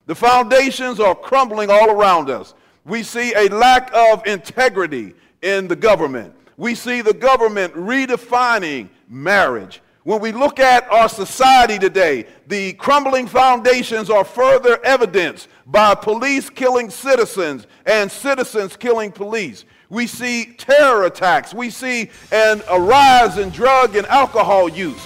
The foundations are crumbling all around us. We see a lack of integrity in the government. We see the government redefining marriage. When we look at our society today, the crumbling foundations are further evidenced by police killing citizens and citizens killing police. We see terror attacks. We see a rise in drug and alcohol use.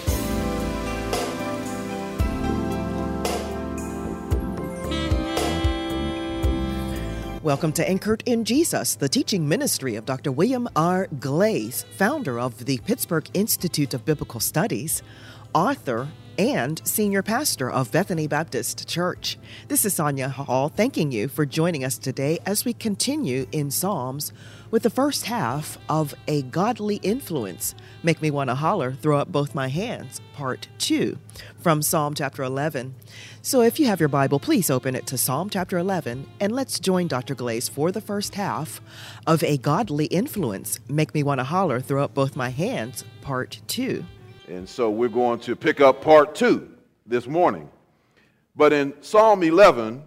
Welcome to Anchored in Jesus, the teaching ministry of Dr. William R. Glaze, founder of the Pittsburgh Institute of Biblical Studies, author, and senior pastor of Bethany Baptist Church. This is Sonia Hall thanking you for joining us today as we continue in Psalms with the first half of A Godly Influence. Make me want to holler, throw up both my hands, part 2 from Psalm chapter 11. So if you have your Bible, please open it to Psalm chapter 11 and let's join Dr. Glaze for the first half of A Godly Influence. Make me want to holler, throw up both my hands, part 2. And so we're going to pick up part 2 this morning. But in Psalm 11,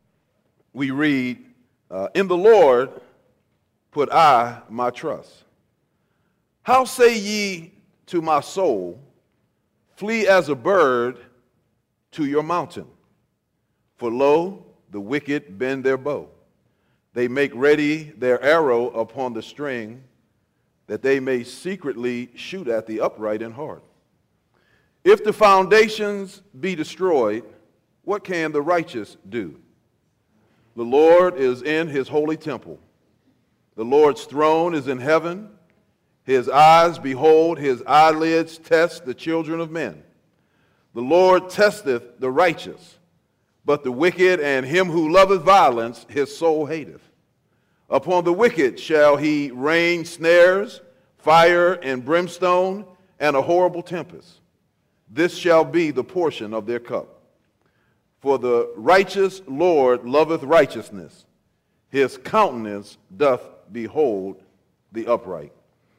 we read, in the Lord put I my trust. How say ye to my soul, flee as a bird to your mountain? For lo, the wicked bend their bow. They make ready their arrow upon the string, that they may secretly shoot at the upright in heart. If the foundations be destroyed, what can the righteous do? The Lord is in his holy temple. The Lord's throne is in heaven. His eyes behold, his eyelids test the children of men. The Lord testeth the righteous, but the wicked and him who loveth violence his soul hateth. Upon the wicked shall he rain snares, fire and brimstone, and a horrible tempest. This shall be the portion of their cup. For the righteous Lord loveth righteousness. His countenance doth behold the upright.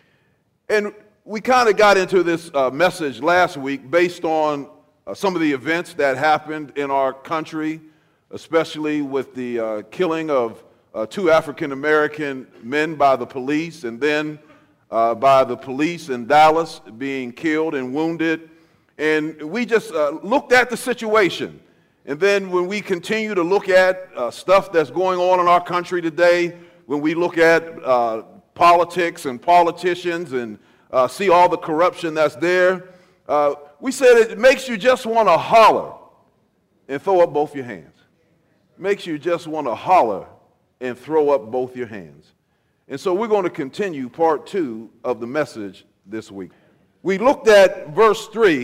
And we kind of got into this message last week based on some of the events that happened in our country, especially with the killing of 2 African-American men by the police, and then by the police in Dallas being killed and wounded. And we just looked at the situation. And then when we continue to look at stuff that's going on in our country today, when we look at politics and politicians and see all the corruption that's there, we said it makes you just want to holler and throw up both your hands. Makes you just want to holler and throw up both your hands. And so we're going to continue part 2 of the message this week. We looked at verse 3,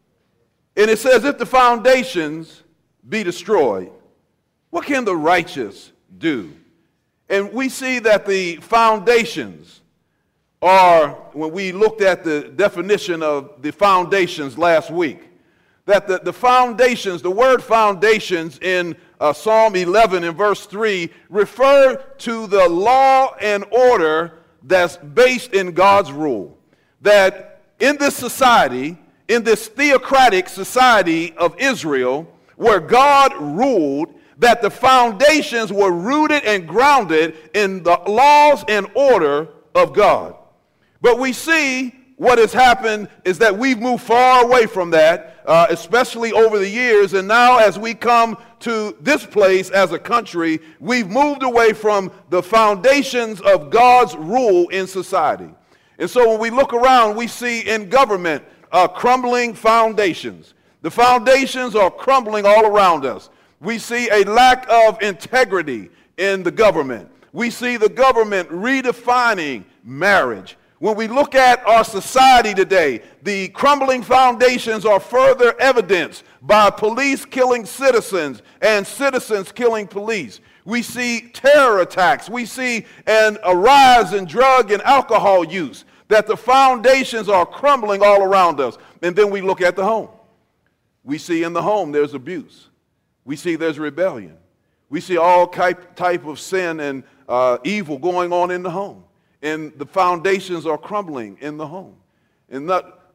and it says, if the foundations be destroyed, what can the righteous do? And we see that the foundations are, when we looked at the definition of the foundations last week, that the foundations, the word foundations in Psalm 11 and verse 3 refer to the law and order that's based in God's rule. That in this society, in this theocratic society of Israel, where God ruled, that the foundations were rooted and grounded in the laws and order of God. But we see what has happened is that we've moved far away from that, especially over the years. And now as we come to this place as a country, we've moved away from the foundations of God's rule in society. And so when we look around, we see in government crumbling foundations. The foundations are crumbling all around us. We see a lack of integrity in the government. We see the government redefining marriage. When we look at our society today, the crumbling foundations are further evidenced by police killing citizens and citizens killing police. We see terror attacks. We see a rise in drug and alcohol use, that the foundations are crumbling all around us. And then we look at the home. We see in the home there's abuse. We see there's rebellion. We see all type of sin and evil going on in the home. And the foundations are crumbling in the home. And not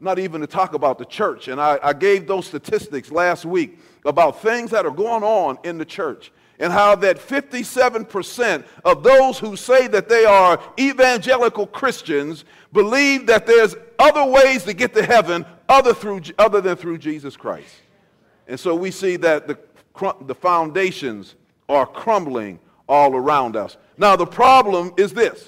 not even to talk about the church. And I gave those statistics last week about things that are going on in the church and how that 57% of those who say that they are evangelical Christians believe that there's other ways to get to heaven other than through Jesus Christ. And so we see that the foundations are crumbling all around us. Now the problem is this,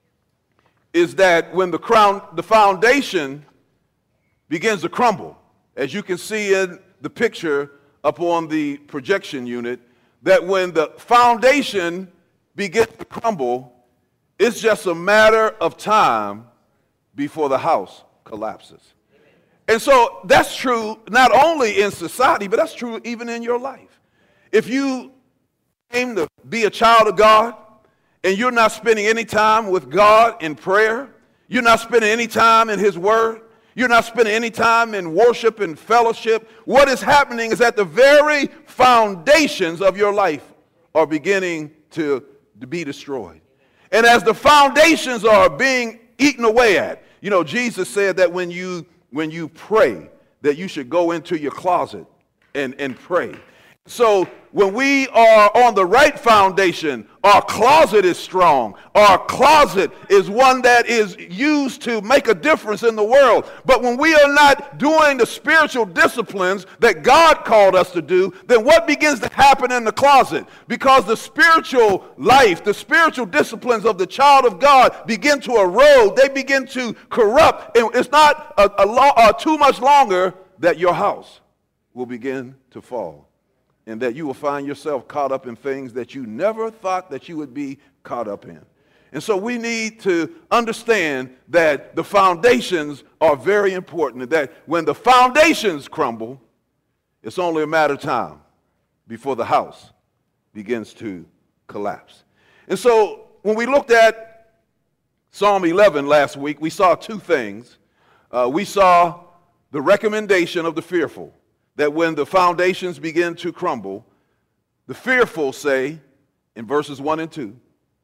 is that when the foundation begins to crumble, as you can see in the picture up on the projection unit, that when the foundation begins to crumble, it's just a matter of time before the house collapses. And so that's true not only in society, but that's true even in your life. If you aim to be a child of God and you're not spending any time with God in prayer, you're not spending any time in His Word, you're not spending any time in worship and fellowship, what is happening is that the very foundations of your life are beginning to be destroyed. And as the foundations are being eaten away at, you know, Jesus said that when you pray, that you should go into your closet and pray. So when we are on the right foundation, our closet is strong. Our closet is one that is used to make a difference in the world. But when we are not doing the spiritual disciplines that God called us to do, then what begins to happen in the closet? Because the spiritual life, the spiritual disciplines of the child of God begin to erode. They begin to corrupt. And it's not too much longer that your house will begin to fall, and that you will find yourself caught up in things that you never thought that you would be caught up in. And so we need to understand that the foundations are very important, and that when the foundations crumble, it's only a matter of time before the house begins to collapse. And so when we looked at Psalm 11 last week, we saw two things. We saw the recommendation of the fearful, that when the foundations begin to crumble, the fearful say, in verses 1 and 2,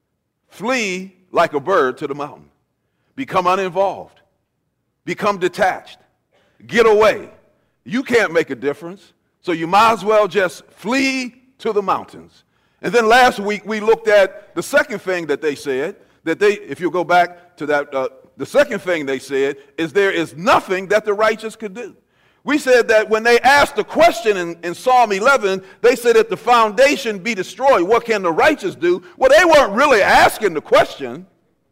flee like a bird to the mountain. Become uninvolved. Become detached. Get away. You can't make a difference, so you might as well just flee to the mountains. And then last week we looked at the second thing that they said, that if you go back to that, the second thing they said is there is nothing that the righteous could do. We said that when they asked the question in Psalm 11, they said if the foundation be destroyed, what can the righteous do? Well, they weren't really asking the question.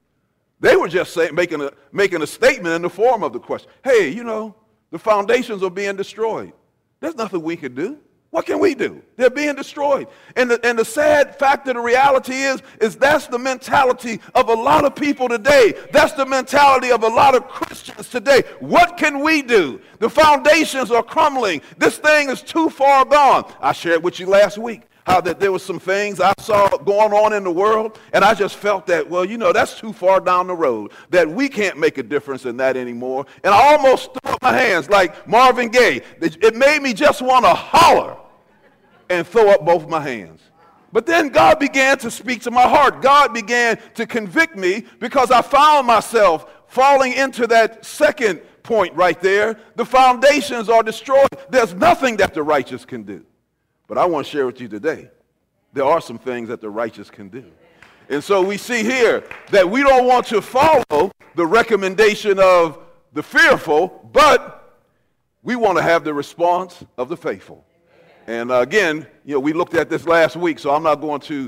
They were just making a statement in the form of the question. Hey, you know, the foundations are being destroyed. There's nothing we can do. What can we do? They're being destroyed. And the sad fact of the reality is that's the mentality of a lot of people today. That's the mentality of a lot of Christians today. What can we do? The foundations are crumbling. This thing is too far gone. I shared with you last week how that there were some things I saw going on in the world, and I just felt that, well, you know, that's too far down the road, that we can't make a difference in that anymore. And I almost threw up my hands like Marvin Gaye. It made me just want to holler and throw up both my hands. But then God began to speak to my heart. God began to convict me because I found myself falling into that second point right there. The foundations are destroyed. There's nothing that the righteous can do. But I want to share with you today, there are some things that the righteous can do. And so we see here that we don't want to follow the recommendation of the fearful, but we want to have the response of the faithful. And again, you know, we looked at this last week, so I'm not going to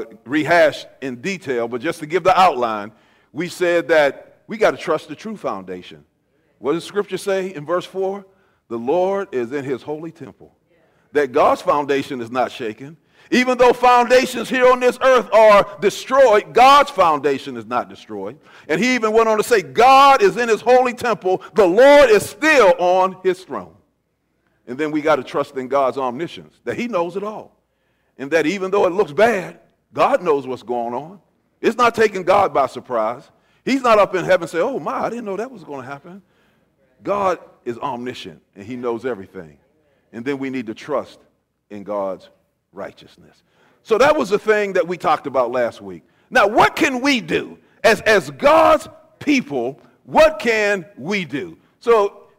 rehash in detail, but just to give the outline, we said that we got to trust the true foundation. What does Scripture say in verse 4? The Lord is in His holy temple. That God's foundation is not shaken. Even though foundations here on this earth are destroyed, God's foundation is not destroyed. And He even went on to say, God is in His holy temple. The Lord is still on His throne. And then we got to trust in God's omniscience, that He knows it all. And that even though it looks bad, God knows what's going on. It's not taking God by surprise. He's not up in heaven saying, oh my, I didn't know that was going to happen. God is omniscient and He knows everything. And then we need to trust in God's righteousness. So that was the thing that we talked about last week. Now, what can we do? As God's people, what can we do? So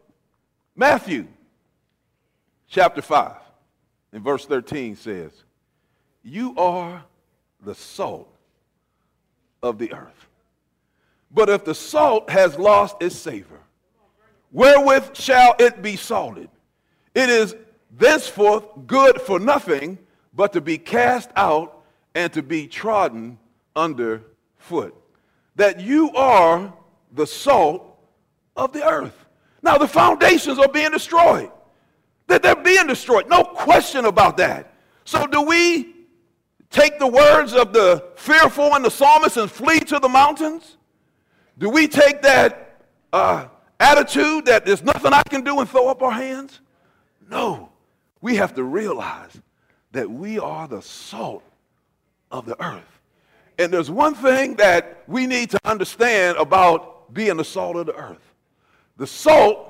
Matthew chapter 5 and verse 13 says, you are the salt of the earth. But if the salt has lost its savor, wherewith shall it be salted? It is thenceforth good for nothing but to be cast out and to be trodden under foot. That you are the salt of the earth. Now the foundations are being destroyed. That they're being destroyed. No question about that. So do we take the words of the fearful and the psalmist and flee to the mountains? Do we take that attitude that there's nothing I can do and throw up our hands? No. We have to realize that we are the salt of the earth. And there's one thing that we need to understand about being the salt of the earth. The salt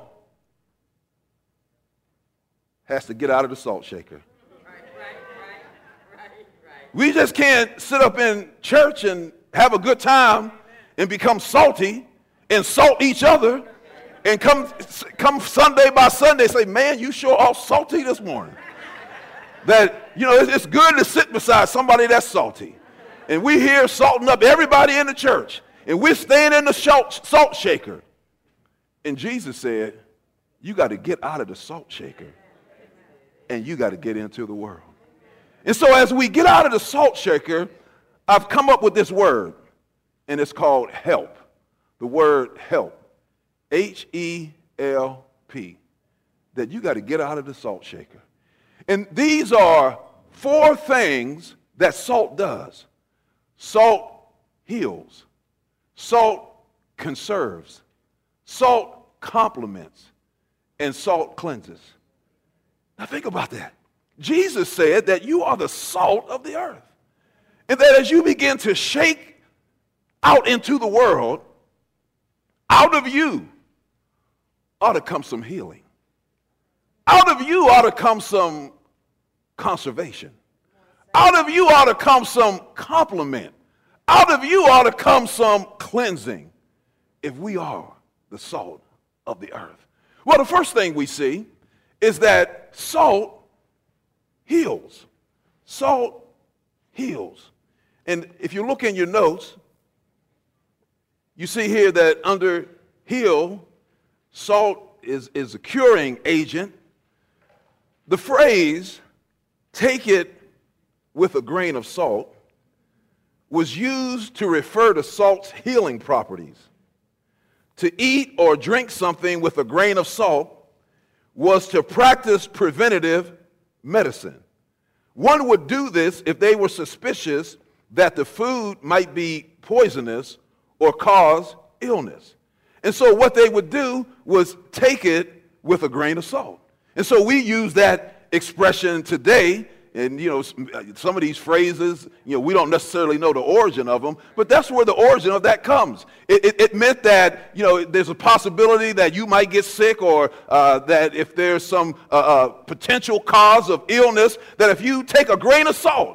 has to get out of the salt shaker. We just can't sit up in church and have a good time and become salty and salt each other and come Sunday by Sunday say, man, you sure all salty this morning. That, you know, it's good to sit beside somebody that's salty. And we here salting up everybody in the church. And we're staying in the salt shaker. And Jesus said, you got to get out of the salt shaker. And you got to get into the world. And so as we get out of the salt shaker, I've come up with this word. And it's called help. The word help. H-E-L-P. That you got to get out of the salt shaker. And these are 4 things that salt does. Salt heals. Salt conserves. Salt complements. And salt cleanses. Now think about that. Jesus said that you are the salt of the earth. And that as you begin to shake out into the world, out of you ought to come some healing. Out of you ought to come some conservation. Out of you ought to come some compliment. Out of you ought to come some cleansing if we are the salt of the earth. Well, the first thing we see is that salt heals. Salt heals. And if you look in your notes, you see here that under heal, salt is a curing agent. The phrase, take it with a grain of salt, was used to refer to salt's healing properties. To eat or drink something with a grain of salt was to practice preventative medicine. One would do this if they were suspicious that the food might be poisonous or cause illness. And so what they would do was take it with a grain of salt. And so we use that expression today. And, you know, some of these phrases, you know, we don't necessarily know the origin of them, but that's where the origin of that comes. It meant that, you know, there's a possibility that you might get sick, or that if there's some potential cause of illness, that if you take a grain of salt,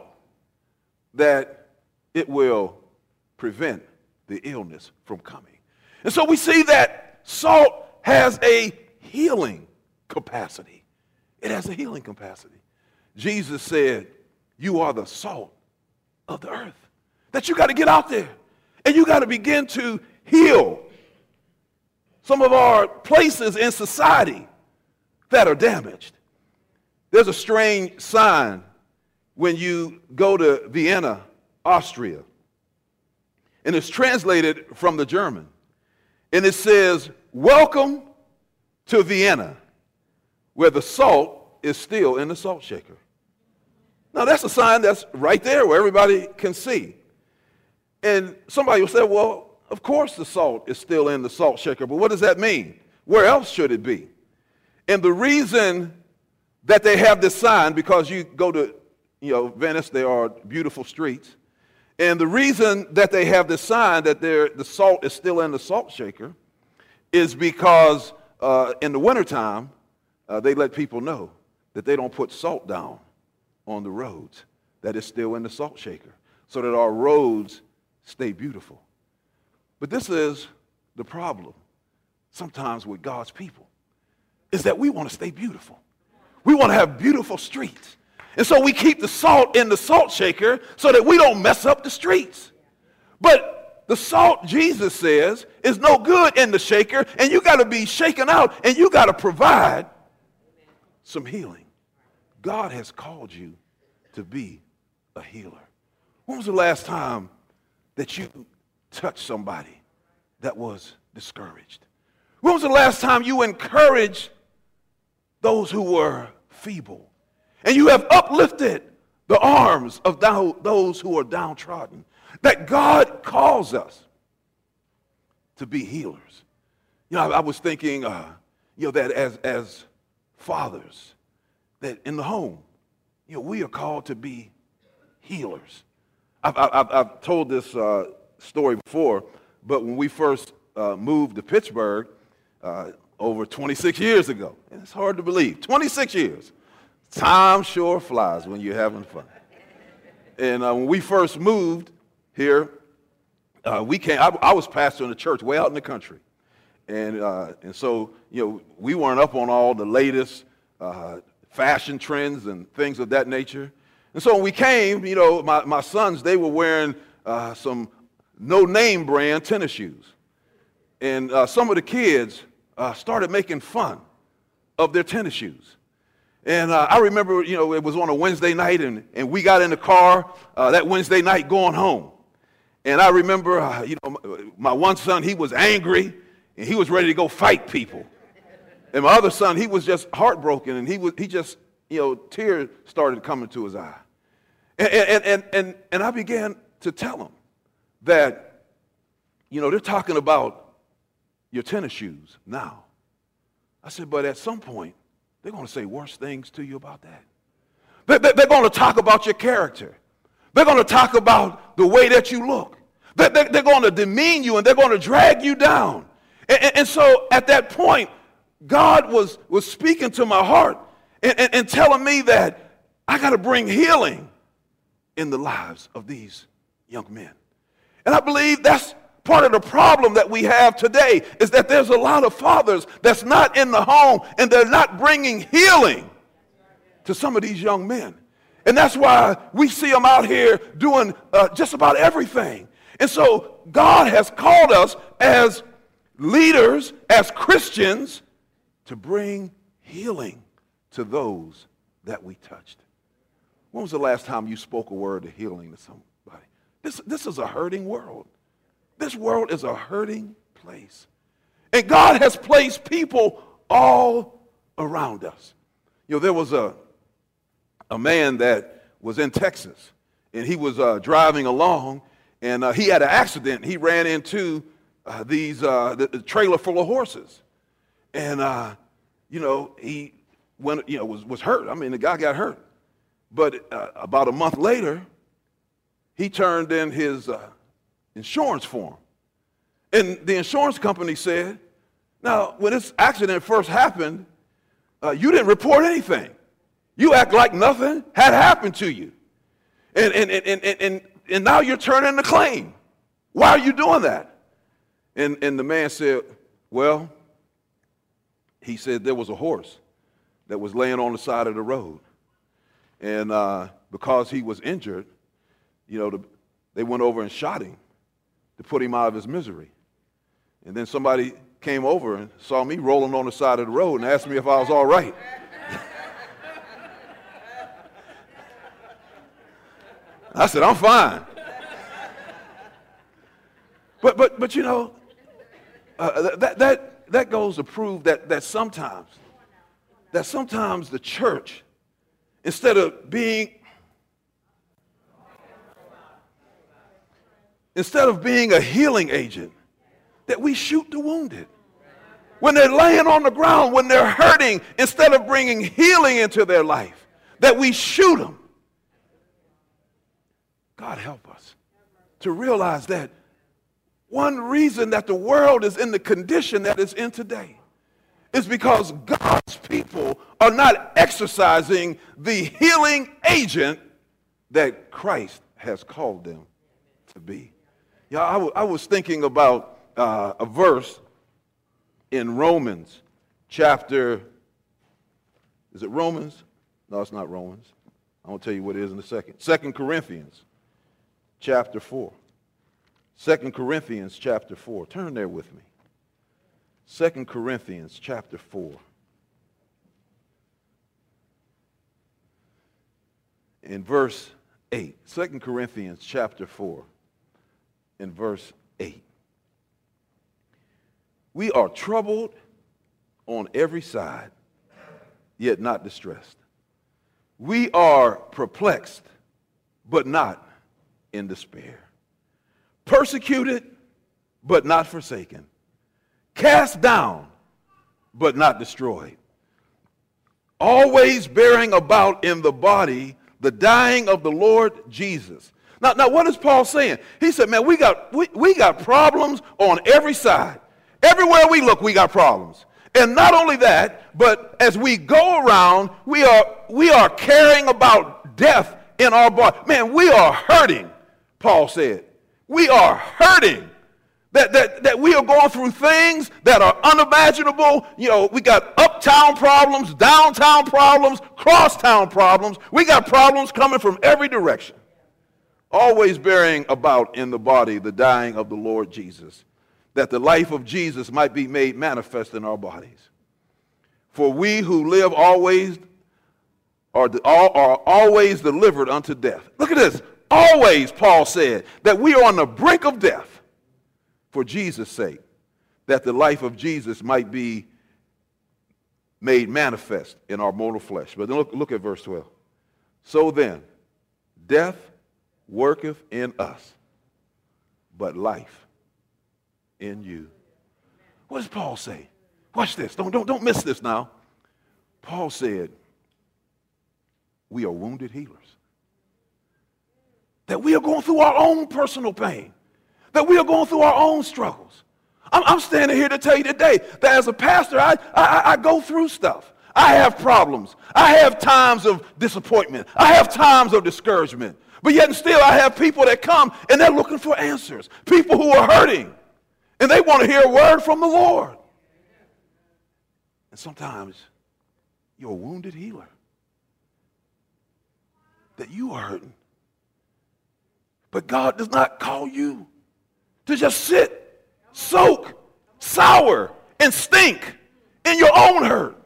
that it will prevent the illness from coming. And so we see that salt has a healing capacity. It has a healing capacity. Jesus said, you are the salt of the earth. That you got to get out there and you got to begin to heal some of our places in society that are damaged. There's a strange sign when you go to Vienna, Austria, and it's translated from the German. And it says, welcome to Vienna, where the salt is still in the salt shaker. Now, that's a sign that's right there where everybody can see. And somebody will say, well, of course the salt is still in the salt shaker, but what does that mean? Where else should it be? And the reason that they have this sign, because you go to, Venice, there are beautiful streets. And the reason that they have this sign that the salt is still in the salt shaker is because in the wintertime, they let people know that they don't put salt down on the roads, that it's still in the salt shaker, so that our roads stay beautiful. But this is the problem sometimes with God's people, is that we want to stay beautiful. We want to have beautiful streets. And so we keep the salt in the salt shaker so that we don't mess up the streets. But the salt, Jesus says, is no good in the shaker, and you got to be shaken out, and you got to provide some healing. God has called you to be a healer. When was the last time that you touched somebody that was discouraged? When was the last time you encouraged those who were feeble? And you have uplifted the arms of those who are downtrodden. That God calls us to be healers. You know, I was thinking, that as fathers, that in the home, we are called to be healers. I've told this story before, but when we first moved to Pittsburgh over 26 years ago, and it's hard to believe, 26 years. Time sure flies when you're having fun. And when we first moved here, I was pastoring a church way out in the country. And so, we weren't up on all the latest fashion trends and things of that nature. And so when we came, my sons, they were wearing some no-name brand tennis shoes. And some of the kids started making fun of their tennis shoes. And I remember, it was on a Wednesday night, and we got in the car that Wednesday night going home. And I remember, my one son, he was angry, and he was ready to go fight people. And my other son, he was just heartbroken, and he just, tears started coming to his eye. And I began to tell him that, they're talking about your tennis shoes now. I said, but at some point, they're going to say worse things to you about that. They're going to talk about your character. They're going to talk about the way that you look. They're going to demean you, and they're going to drag you down. And so at that point, God was speaking to my heart and telling me that I got to bring healing in the lives of these young men. And I believe that's part of the problem that we have today, is that there's a lot of fathers that's not in the home, and they're not bringing healing to some of these young men. And that's why we see them out here doing just about everything. And so God has called us as leaders, as Christians, to bring healing to those that we touched. When was the last time you spoke a word of healing to somebody? This is a hurting world. This world is a hurting place. And God has placed people all around us. There was a man that was in Texas, and he was driving along, and he had an accident. He ran into the trailer full of horses. And, he went, was hurt. I mean, the guy got hurt. But about a month later, he turned in his insurance form. And the insurance company said, now, when this accident first happened, you didn't report anything. You act like nothing had happened to you. And now you're turning the claim. Why are you doing that? And the man said, well, he said there was a horse that was laying on the side of the road. And because he was injured, they went over and shot him to put him out of his misery. And then somebody came over and saw me rolling on the side of the road and asked me if I was all right. I said, I'm fine. But that goes to prove that sometimes the church, instead of being a healing agent, that we shoot the wounded. When they're laying on the ground, when they're hurting, instead of bringing healing into their life, that we shoot them. God help us to realize that one reason that the world is in the condition that it's in today is because God's people are not exercising the healing agent that Christ has called them to be. I was thinking about a verse in Romans chapter Is it Romans? No, it's not Romans. I'm going to tell you what it is in a second. 2 Corinthians chapter 4. 2 Corinthians chapter 4. Turn there with me. 2 Corinthians chapter 4. In verse 8. 2 Corinthians chapter 4. In verse 8. We are troubled on every side, yet not distressed. We are perplexed, but not in despair. Persecuted, but not forsaken. Cast down, but not destroyed. Always bearing about in the body the dying of the Lord Jesus. Now what is Paul saying? He said, man, we got problems on every side. Everywhere we look, we got problems. And not only that, but as we go around, we are carrying about death in our body. Man, we are hurting, Paul said. We are hurting. That we are going through things that are unimaginable. You know, we got uptown problems, downtown problems, crosstown problems. We got problems coming from every direction. Always bearing about in the body the dying of the Lord Jesus, that the life of Jesus might be made manifest in our bodies. For we who live always are always delivered unto death. Look at this. Always, Paul said, that we are on the brink of death for Jesus' sake, that the life of Jesus might be made manifest in our mortal flesh. But then look at verse 12. So then, death worketh in us, but life in you. What does Paul say? Watch this. Don't miss this now. Paul said, we are wounded healers. That we are going through our own personal pain. That we are going through our own struggles. I'm standing here to tell you today that as a pastor, I go through stuff. I have problems. I have times of disappointment. I have times of discouragement. But yet and still, I have people that come and they're looking for answers. People who are hurting. And they want to hear a word from the Lord. And sometimes you're a wounded healer. That you are hurting. But God does not call you to just sit, soak, sour, and stink in your own hurt.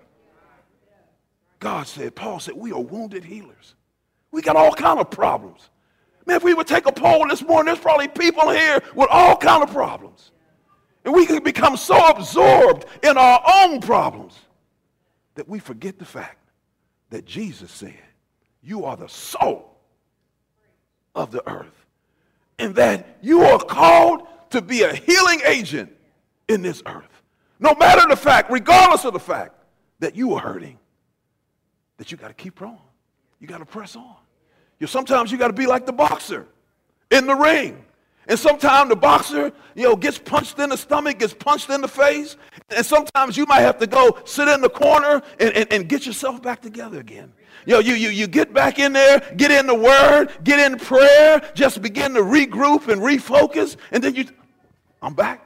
Paul said, we are wounded healers. We got all kind of problems. Man, if we would take a poll this morning, there's probably people here with all kind of problems. And we can become so absorbed in our own problems that we forget the fact that Jesus said, you are the salt of the earth. And that you are called to be a healing agent in this earth. No matter the fact, regardless of the fact that you are hurting, that you got to keep on. You got to press on. Sometimes you got to be like the boxer in the ring. And sometimes the boxer, gets punched in the stomach, gets punched in the face. And sometimes you might have to go sit in the corner and get yourself back together again. You get back in there, get in the word, get in prayer, just begin to regroup and refocus. And then I'm back.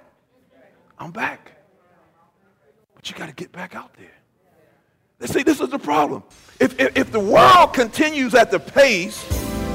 But you got to get back out there. See, this is the problem. If the world continues at the pace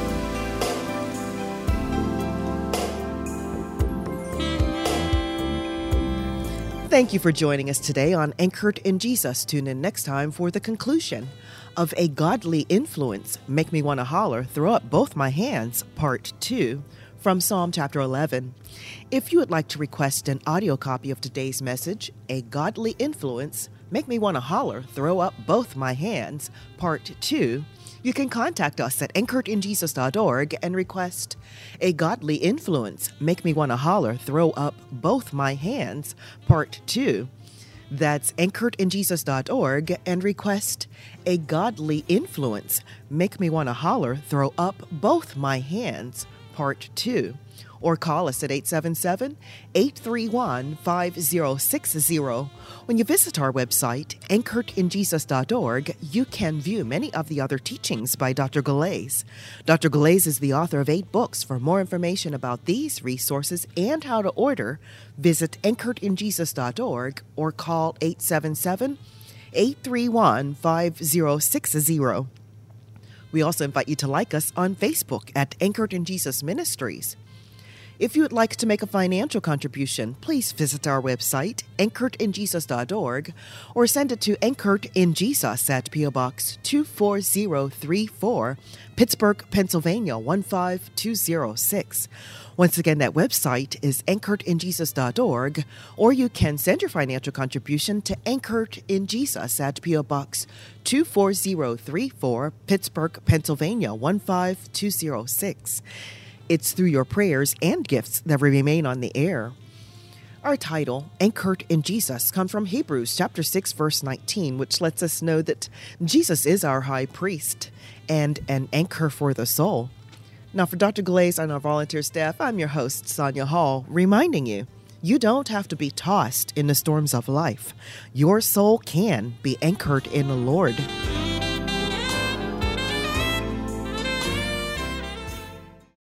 Thank you for joining us today on Anchored in Jesus. Tune in next time for the conclusion of A Godly Influence, Make Me Want to Holler, Throw Up Both My Hands, Part 2, from Psalm chapter 11. If you would like to request an audio copy of today's message, A Godly Influence, Make Me Want to Holler, Throw Up Both My Hands, Part 2, you can contact us at anchoredinjesus.org and request A Godly Influence, Make Me Want to Holler, Throw Up Both My Hands, Part 2. That's anchoredinjesus.org and request A Godly Influence, Make Me Want to Holler, Throw Up Both My Hands, Part 2. Or call us at 877-831-5060. When you visit our website, anchoredinjesus.org, you can view many of the other teachings by Dr. Galais. Dr. Galais is the author of 8 books. For more information about these resources and how to order, visit anchoredinjesus.org or call 877 831-5060. We also invite you to like us on Facebook at Anchored in Jesus Ministries. If you would like to make a financial contribution, please visit our website, anchoredinjesus.org, or send it to Anchored in Jesus at P.O. Box 24034, Pittsburgh, Pennsylvania 15206. Once again, that website is anchoredinjesus.org, or you can send your financial contribution to Anchored in Jesus at P.O. Box 24034, Pittsburgh, Pennsylvania 15206. It's through your prayers and gifts that we remain on the air. Our title, Anchored in Jesus, comes from Hebrews chapter 6, verse 19, which lets us know that Jesus is our high priest and an anchor for the soul. Now, for Dr. Glaze and our volunteer staff, I'm your host, Sonia Hall, reminding you, you don't have to be tossed in the storms of life. Your soul can be anchored in the Lord.